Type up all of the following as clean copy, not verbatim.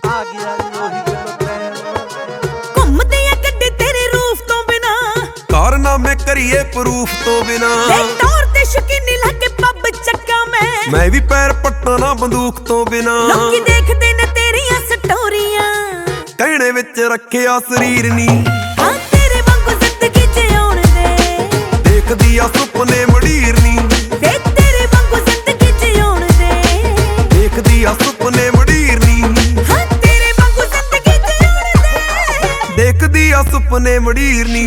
ਆ ਗਿਆ ਉਹੀ ਗੱਲ ਘੁੰਮਦੇ ਆ ਗੱਡੇ ਤੇਰੇ ਰੂਫ ਤੋਂ ਬਿਨਾ ਕਾਰਨਾਮੇ ਕਰੀਏ ਪ੍ਰੂਫ ਤੋਂ ਬਿਨਾ ਤੌਰ ਤੇ ਸ਼ਕੀਨੀ ਲੱਗੇ ਪੱਬ ਚੱਕਾ ਮੈਂ ਵੀ ਪੈਰ ਪੱਟਾਂ ਨਾ ਬੰਦੂਕ ਤੋਂ ਬਿਨਾ ਲੋਕੀ ਦੇਖਦੇ ਨੇ ਤੇਰੀਆਂ ਸਟੋਰੀਆਂ ਕਹਿਣੇ ਵਿੱਚ ਰੱਖਿਆ ਸਰੀਰ ਨੀ ਹਾਂ ਤੇਰੇ ਵਾਂਗੂ ਜ਼ਿੰਦਗੀ ਜਿਉਣ ਦੇ ਦੇਖਦੀ ਆ ਸੁਪਨੇ ਮੜੀਰ ਨੀ ਵੇ ਤੇਰੇ ਵਾਂਗੂ ਜ਼ਿੰਦਗੀ ਜਿਉਣ ਦੇ ਦੇਖਦੀ ਆ ਸੁਪਨੇ ਮੜੀਰ ਨੀ ਹਾਂ ਤੇਰੇ ਵਾਂਗੂ ਜ਼ਿੰਦਗੀ ਜਿਉਣ ਦੇ ਦੇਖਦੀ ਆ ਸੁਪਨੇ ਮੜੀਰ ਨੀ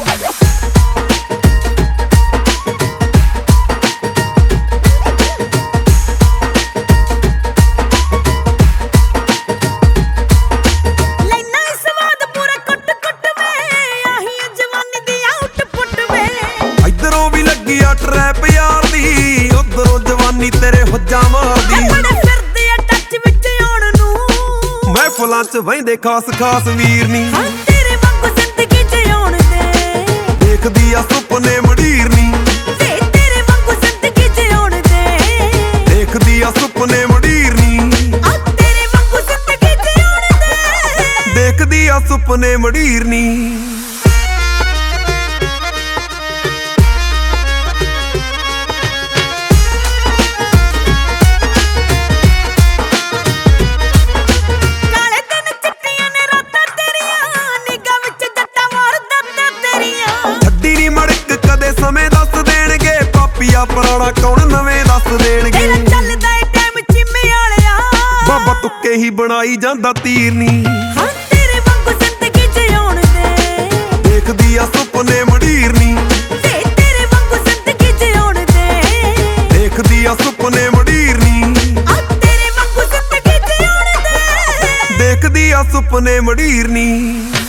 ਟਰੈਪ ਯਾਰ ਦੀ ਉਧਰੋਂ ਜਵਾਨੀ ਤੇਰੇ ਹੁੱਜਾ ਮਾਰਦੀ ਫਿਰਦੇ ਆ ਟੱਚ ਵਿੱਚ ਆਉਣ ਨੂੰ ਮਹਿਫਲਾਂ ਚ ਵਹਿੰਦੇ ਖਾਸ ਖਾਸ ਵੀਰ ਨੀ ਹਾਂ ਤੇਰੇ ਵਾਂਗੂ ਜ਼ਿੰਦਗੀ ਜਿਉਣ ਦੇ ਦੇਖਦੀ ਆ ਸੁਪਨੇ ਮੜੀਰ ਨੀ ਵੇ ਤੇਰੇ ਵਾਂਗੂ ਜ਼ਿੰਦਗੀ ਜਿਉਣ ਦੇ ਦੇਖਦੀ ਆ ਸੁਪਨੇ ਮੜੀਰ ਨੀ ਆ ਤੇਰੇ ਵਾਂਗੂ ਜ਼ਿੰਦਗੀ ਜਿਉਣ ਦੇ ਦੇਖਦੀ ਆ ਸੁਪਨੇ ਮੜੀਰ ਨੀ ਸਮੇਂ ਦੱਸ ਦੇਣਗੇ ਪਾਪੀਆ ਪੁਰਾਣਾ ਕੌਣ ਨਵੇਂ ਦੱਸ ਦੇਣਗੇ ਤੇਰਾ ਚੱਲਦਾ ਏ ਟਾਈਮ ਚਿੰਮੇ ਵਾਲਿਆ ਬਾਬਾ ਤੁੱਕੇ ਹੀ ਬਣਾਈ ਜਾਂਦਾ ਤੀਰ ਨੀ ਹਾਂ ਤੇਰੇ ਵਾਂਗੂ ਜ਼ਿੰਦਗੀ ਜਿਉਣ ਦੇ ਦੇਖਦੀ ਆ ਸੁਪਨੇ ਮੜੀਰ ਨੀ ਵੇ ਤੇਰੇ ਵਾਂਗੂ ਜ਼ਿੰਦਗੀ ਜਿਉਣ ਦੇ ਦੇਖਦੀ ਆ ਸੁਪਨੇ ਮੜੀਰ ਨੀ ਆ ਤੇਰੇ ਵਾਂਗੂ ਜ਼ਿੰਦਗੀ ਜਿਉਣ ਦੇ ਦੇਖਦੀ ਆ ਸੁਪਨੇ ਮੜੀਰ ਨੀ